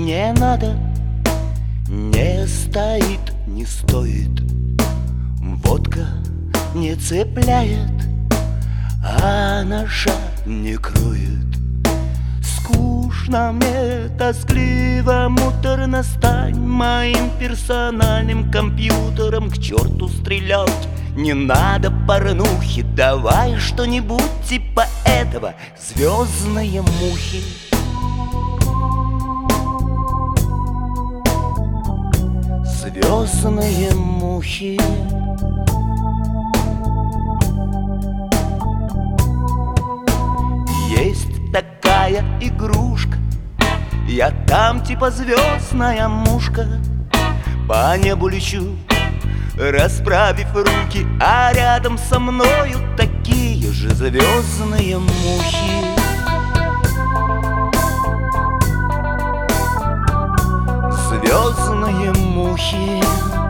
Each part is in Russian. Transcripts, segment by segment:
не надо, не стоит, не стоит. Водка не цепляет, а наша не кроет. Скучно мне, тоскливо, муторно, стань моим персональным компьютером. К черту стрелять, не надо порнухи, давай что-нибудь типа этого. Звездные мухи. Звездные мухи. Есть такая игрушка, я там типа звездная мушка. По небу лечу, расправив руки, а рядом со мною такие же звездные мухи. Звездные мухи.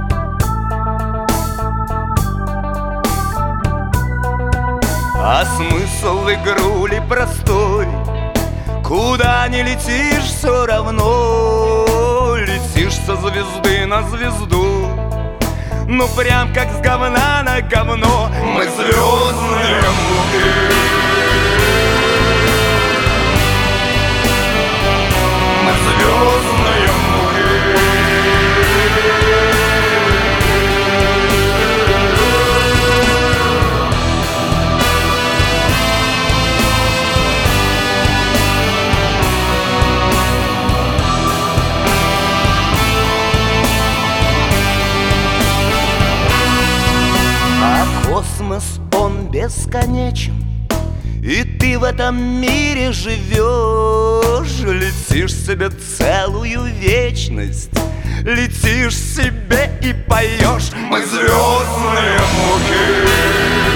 А смысл игрули простой: куда не летишь, все равно летишь со звезды на звезду. Ну прям как с говна на говно. Мы звездные мухи. Мы звездные мухи. Космос, он бесконечен, и ты в этом мире живешь. Летишь себе целую вечность, летишь себе и поешь. Мы звездные мухи.